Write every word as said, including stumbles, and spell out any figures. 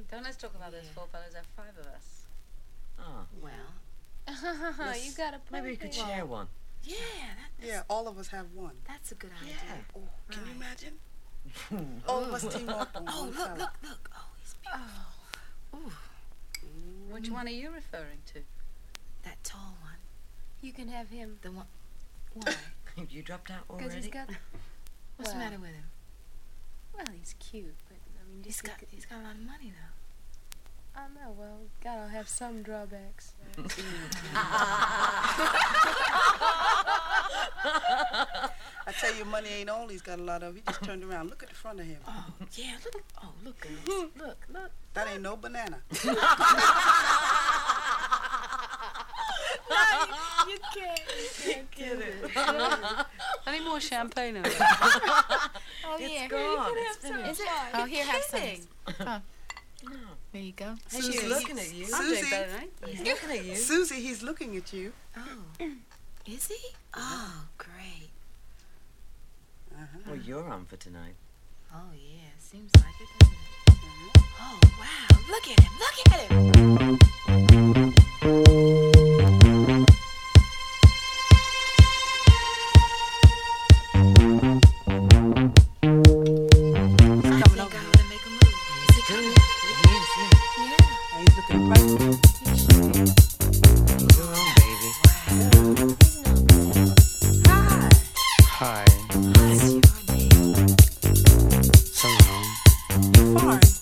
Don't let's talk about those four fellas. There are five of us. Oh. Well. You got a point. Maybe we could there. share one. Yeah, that, Yeah, all of us have one. that's a good idea. Yeah. Oh, can you Right. imagine? All of us team up on Oh, one look, fella. look, look. Oh, he's beautiful. Ooh, Which one are you referring to? that tall one. You can have him. The one. Why? You dropped out Because already? he's got. What's the Well, matter with him? Well, he's cute, but I mean, He's just got think- he's got a lot of money though. I know. Well, gotta have some drawbacks. I tell you, money ain't all he's got a lot of. He just turned around. Look at the front of him. Oh yeah, look. Oh look, girls. Look, look. That ain't no banana. You can't. You can't Get it. I need more champagne. over Oh It's yeah. gone. You It's can have finished. some. Oh, here, have some. kidding. Huh. There you go. She's Susie, looking at you. I'm Susie. doing better than I He's looking at you. Susie, he's looking at you. Oh, is he? Oh, great. Uh-huh. Well, you're on for tonight. Oh yeah, seems like it, doesn't it? Oh wow, look at him, look at him. I Coming think over I here. ought to make a move. Is he coming? Yes, yeah. Yeah. And he's looking right at you. You're on, baby. Hi. Hi, What's your name? Salome. Foreign.